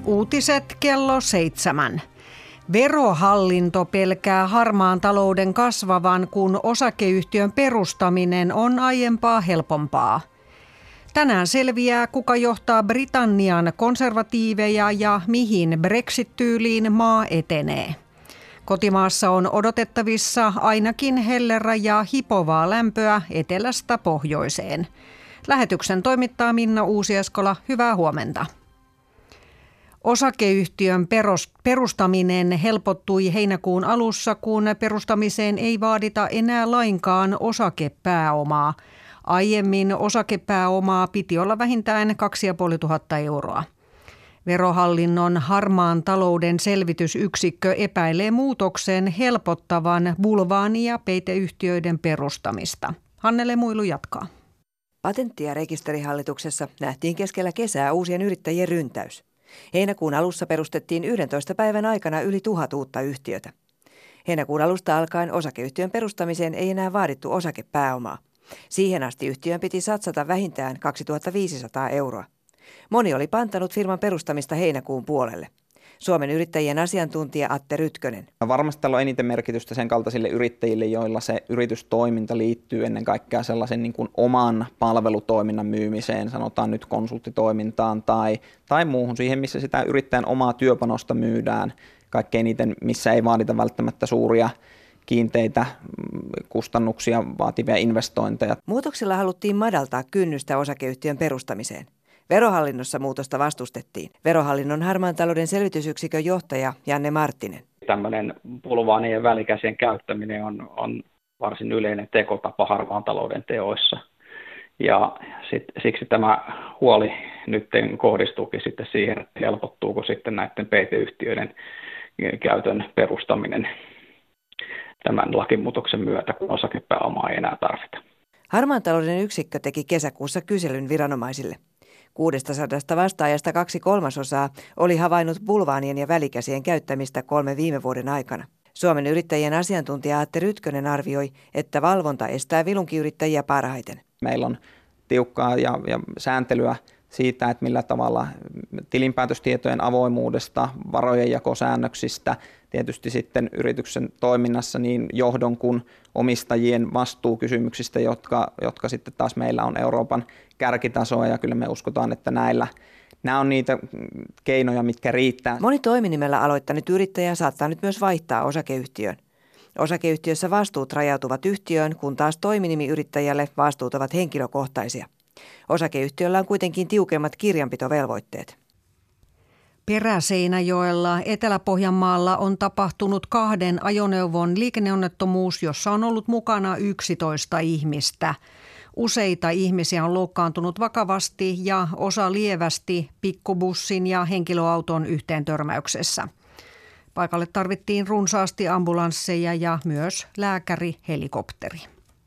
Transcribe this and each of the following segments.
Uutiset kello 7. Verohallinto pelkää harmaan talouden kasvavan, kun osakeyhtiön perustaminen on aiempaa helpompaa. Tänään selviää, kuka johtaa Britannian konservatiiveja ja mihin Brexit-tyyliin maa etenee. Kotimaassa on odotettavissa ainakin hellerä ja hipovaa lämpöä etelästä pohjoiseen. Lähetyksen toimittaa Minna Uusieskola. Hyvää huomenta. Osakeyhtiön perustaminen helpottui heinäkuun alussa, kun perustamiseen ei vaadita enää lainkaan osakepääomaa. Aiemmin osakepääomaa piti olla vähintään 2500 euroa. Verohallinnon harmaan talouden selvitysyksikkö epäilee muutoksen helpottavan bulvaani- ja peiteyhtiöiden perustamista. Hannele Muilu jatkaa. Patentti- ja rekisterihallituksessa nähtiin keskellä kesää uusien yrittäjien ryntäys. Heinäkuun alussa perustettiin 11 päivän aikana yli 1000 uutta yhtiötä. Heinäkuun alusta alkaen osakeyhtiön perustamiseen ei enää vaadittu osakepääomaa. Siihen asti yhtiön piti satsata vähintään 2500 euroa. Moni oli pantanut firman perustamista heinäkuun puolelle. Suomen yrittäjien asiantuntija Atte Rytkönen. Varmasti tällä on eniten merkitystä sen kaltaisille yrittäjille, joilla se yritystoiminta liittyy ennen kaikkea sellaisen niin kuin oman palvelutoiminnan myymiseen, sanotaan nyt konsulttitoimintaan tai muuhun siihen, missä sitä yrittäjän omaa työpanosta myydään kaikkein eniten, missä ei vaadita välttämättä suuria kiinteitä kustannuksia vaativia investointeja. Muutoksilla haluttiin madaltaa kynnystä osakeyhtiön perustamiseen. Verohallinnossa muutosta vastustettiin. Verohallinnon harmaan talouden selvitysyksikön johtaja Janne Marttinen. Tällainen bulvaanien ja välikäsien käyttäminen on varsin yleinen tekotapa harmaan talouden teoissa. Ja siksi tämä huoli nyt kohdistuukin sitten siihen, että helpottuuko sitten näiden peiteyhtiöiden käytön perustaminen tämän lakimuutoksen myötä, kun osakepääomaa ei enää tarvita. Harmaan talouden yksikkö teki kesäkuussa kyselyn viranomaisille. 600 vastaajasta 2/3 oli havainnut bulvaanien ja välikäsien käyttämistä 3 viime vuoden aikana. Suomen yrittäjien asiantuntija Atte Rytkönen arvioi, että valvonta estää vilunkiyrittäjiä parhaiten. Meillä on tiukkaa ja sääntelyä siitä, että millä tavalla tilinpäätöstietojen avoimuudesta, varojen jakosäännöksistä, tietysti sitten yrityksen toiminnassa niin johdon kuin omistajien vastuukysymyksistä, jotka sitten taas meillä on Euroopan kärkitasoa, ja kyllä me uskotaan, että nämä on niitä keinoja, mitkä riittää. Moni toiminimellä aloittanut yrittäjä saattaa nyt myös vaihtaa osakeyhtiön. Osakeyhtiössä vastuut rajautuvat yhtiöön, kun taas toiminimiyrittäjälle vastuut ovat henkilökohtaisia. Osakeyhtiöllä on kuitenkin tiukemmat kirjanpitovelvoitteet. Peräseinäjoella Etelä-Pohjanmaalla on tapahtunut 2 ajoneuvon liikenneonnettomuus, jossa on ollut mukana 11 ihmistä. Useita ihmisiä on loukkaantunut vakavasti ja osa lievästi pikkubussin ja henkilöauton yhteentörmäyksessä. Paikalle tarvittiin runsaasti ambulansseja ja myös lääkärihelikopteri.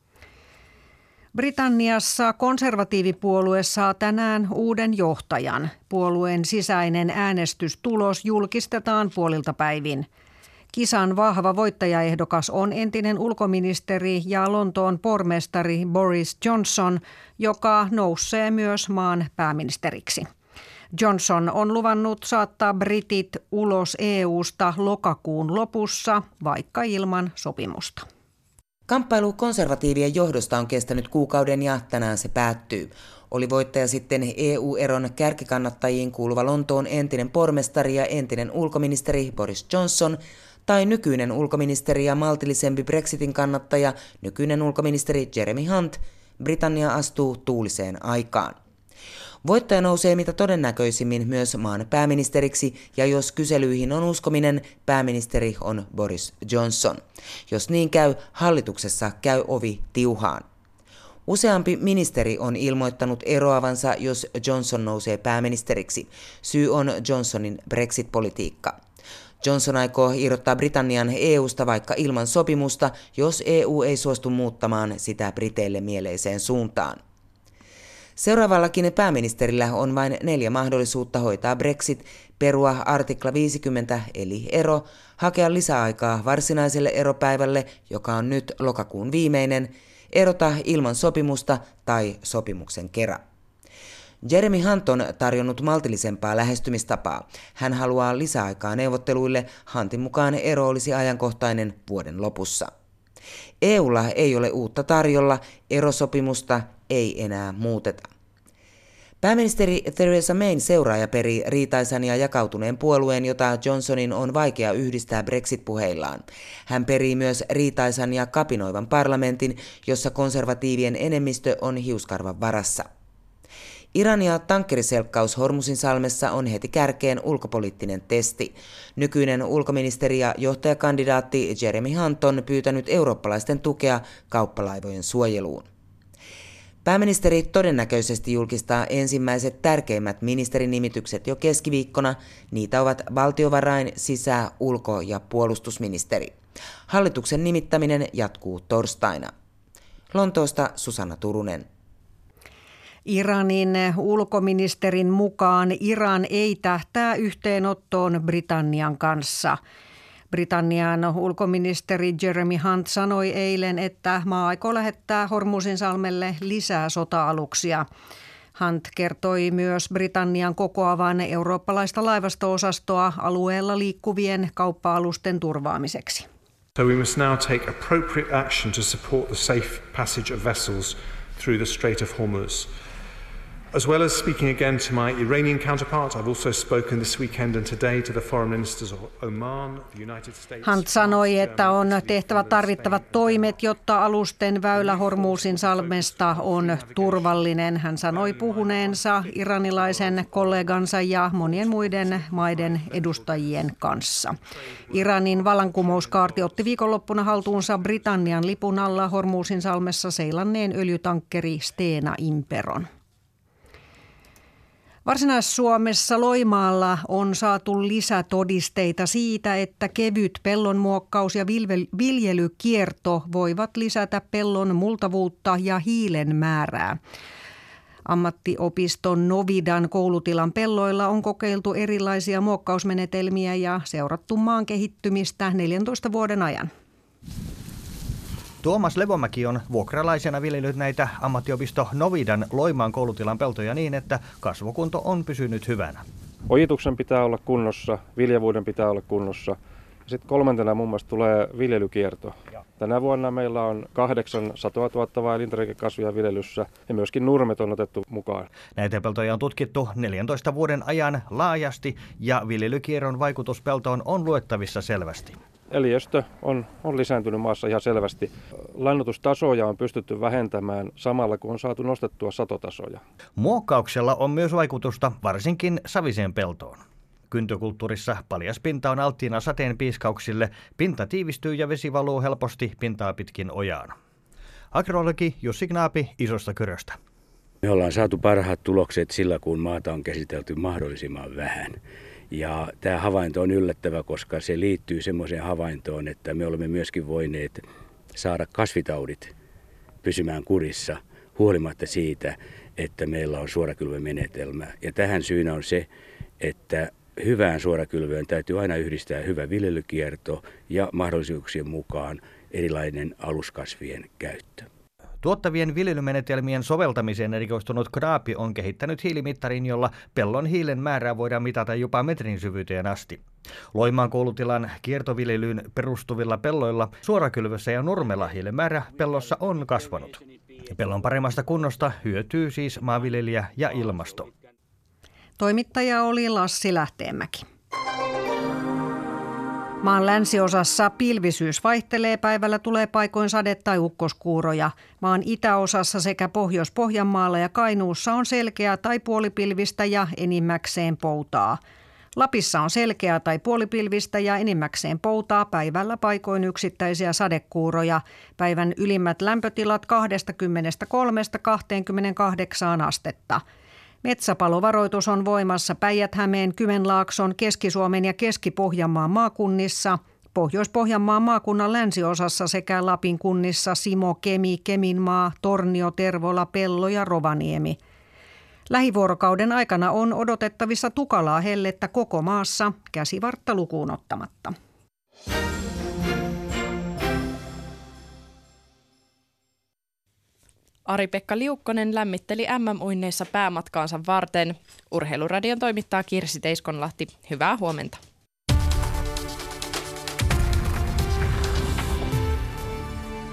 Britanniassa konservatiivipuolue saa tänään uuden johtajan. Puolueen sisäinen äänestystulos julkistetaan puolilta päivin. Kisan vahva voittajaehdokas on entinen ulkoministeri ja Lontoon pormestari Boris Johnson, joka nousee myös maan pääministeriksi. Johnson on luvannut saattaa britit ulos EU:sta lokakuun lopussa, vaikka ilman sopimusta. Kamppailu konservatiivien johdosta on kestänyt kuukauden ja tänään se päättyy. Oli voittaja sitten EU-eron kärkikannattajiin kuuluva Lontoon entinen pormestari ja entinen ulkoministeri Boris Johnson tai nykyinen ulkoministeri ja maltillisempi Brexitin kannattaja, nykyinen ulkoministeri Jeremy Hunt, Britannia astuu tuuliseen aikaan. Voittaja nousee mitä todennäköisimmin myös maan pääministeriksi, ja jos kyselyihin on uskominen, pääministeri on Boris Johnson. Jos niin käy, hallituksessa käy ovi tiuhaan. Useampi ministeri on ilmoittanut eroavansa, jos Johnson nousee pääministeriksi. Syy on Johnsonin Brexit-politiikka. Johnson aikoo irrottaa Britannian EUsta vaikka ilman sopimusta, jos EU ei suostu muuttamaan sitä Briteille mieleiseen suuntaan. Seuraavallakin pääministerillä on vain 4 mahdollisuutta hoitaa Brexit, perua artikla 50 eli ero, hakea lisäaikaa varsinaiselle eropäivälle, joka on nyt lokakuun viimeinen, erota ilman sopimusta tai sopimuksen kera. Jeremy Hunt on tarjonnut maltillisempaa lähestymistapaa. Hän haluaa lisäaikaa neuvotteluille. Huntin mukaan ero olisi ajankohtainen vuoden lopussa. EUlla ei ole uutta tarjolla, erosopimusta ei enää muuteta. Pääministeri Theresa Mayn seuraaja perii riitaisan ja jakautuneen puolueen, jota Johnsonin on vaikea yhdistää Brexit-puheillaan. Hän perii myös riitaisan ja kapinoivan parlamentin, jossa konservatiivien enemmistö on hiuskarvan varassa. Iran ja tankkeriselkkaus Hormuzinsalmessa on heti kärkeen ulkopoliittinen testi. Nykyinen ulkoministeri ja johtajakandidaatti Jeremy Hunt on pyytänyt eurooppalaisten tukea kauppalaivojen suojeluun. Pääministeri todennäköisesti julkistaa ensimmäiset tärkeimmät ministerinnimitykset jo keskiviikkona. Niitä ovat valtiovarain-, sisä-, ulko- ja puolustusministeri. Hallituksen nimittäminen jatkuu torstaina. Lontoosta Susanna Turunen. Iranin ulkoministerin mukaan Iran ei tähtää yhteenottoon Britannian kanssa. Britannian ulkoministeri Jeremy Hunt sanoi eilen, että maa aikoo lähettää Hormuzinsalmelle lisää sota-aluksia. Hunt kertoi myös Britannian kokoavan eurooppalaista laivasto-osastoa alueella liikkuvien kauppa-alusten turvaamiseksi. So we must now take appropriate action to support the safe passage of vessels through the Strait of Hormuz. As well as speaking again to my Iranian counterpart, I've also spoken this weekend and today to the foreign ministers of Oman, the United States. Hunt sanoi, että on tehtävä tarvittavat toimet, jotta alusten väylä Hormuzinsalmesta on turvallinen. Hän sanoi puhuneensa iranilaisen kollegansa ja monien muiden maiden edustajien kanssa. Iranin vallankumouskaarti otti viikonloppuna haltuunsa Britannian lipun alla Hormuzinsalmessa seilanneen öljytankkeri Stena Imperon. Varsinais-Suomessa Loimaalla on saatu lisätodisteita siitä, että kevyt pellonmuokkaus ja viljelykierto voivat lisätä pellon multavuutta ja hiilen määrää. Ammattiopiston Novidan koulutilan pelloilla on kokeiltu erilaisia muokkausmenetelmiä ja seurattu maan kehittymistä 14 vuoden ajan. Tuomas Levomäki on vuokralaisena viljellyt näitä ammattiopisto Novidan Loimaan koulutilan peltoja niin, että kasvukunto on pysynyt hyvänä. Ojituksen pitää olla kunnossa, viljavuuden pitää olla kunnossa. Sitten kolmantena muun muassa tulee viljelykierto. Tänä vuonna meillä on 8 satoa tuottavaa elintarvikekasvia viljelyssä ja myöskin nurmet on otettu mukaan. Näitä peltoja on tutkittu 14 vuoden ajan laajasti ja viljelykierron vaikutus peltoon on luettavissa selvästi. Eliöstö on lisääntynyt maassa ihan selvästi. Lannoitustasoja on pystytty vähentämään samalla, kun on saatu nostettua satotasoja. Muokkauksella on myös vaikutusta varsinkin saviseen peltoon. Kyntökulttuurissa paljas pinta on alttiina sateen piiskauksille, pinta tiivistyy ja vesi valuu helposti pintaa pitkin ojaan. Agrologi Jussi Knaapi Isosta Kyröstä. Me ollaan saatu parhaat tulokset sillä, kun maata on käsitelty mahdollisimman vähän. Ja tämä havainto on yllättävä, koska se liittyy semmoiseen havaintoon, että me olemme myöskin voineet saada kasvitaudit pysymään kurissa huolimatta siitä, että meillä on suorakylvömenetelmä. Ja tähän syynä on se, että hyvään suorakylvöön täytyy aina yhdistää hyvä viljelykierto ja mahdollisuuksien mukaan erilainen aluskasvien käyttö. Tuottavien viljelymenetelmien soveltamiseen erikoistunut Knaapi on kehittänyt hiilimittarin, jolla pellon hiilen määrää voidaan mitata jopa metrin syvyyteen asti. Loimaan koulutilan kiertoviljelyyn perustuvilla pelloilla suorakylvössä ja nurmella hiilen määrä pellossa on kasvanut. Pellon paremmasta kunnosta hyötyy siis maanviljelijä ja ilmasto. Toimittaja oli Lassi Lähteenmäki. Maan länsiosassa pilvisyys vaihtelee, päivällä tulee paikoin sade- tai ukkoskuuroja. Maan itäosassa sekä Pohjois-Pohjanmaalla ja Kainuussa on selkeää tai puolipilvistä ja enimmäkseen poutaa. Lapissa on selkeää tai puolipilvistä ja enimmäkseen poutaa, päivällä paikoin yksittäisiä sadekuuroja. Päivän ylimmät lämpötilat 23–28 astetta. Metsäpalovaroitus on voimassa Päijät-Hämeen, Kymenlaakson, Keski-Suomen ja Keski-Pohjanmaan maakunnissa, Pohjois-Pohjanmaan maakunnan länsiosassa sekä Lapin kunnissa Simo, Kemi, Keminmaa, Tornio, Tervola, Pello ja Rovaniemi. Lähivuorokauden aikana on odotettavissa tukalaa hellettä koko maassa, Käsivartta lukuun ottamatta. Ari-Pekka Liukkonen lämmitteli MM-uinneissa päämatkaansa varten. Urheiluradion toimittaa Kirsi Teiskonlahti. Hyvää huomenta.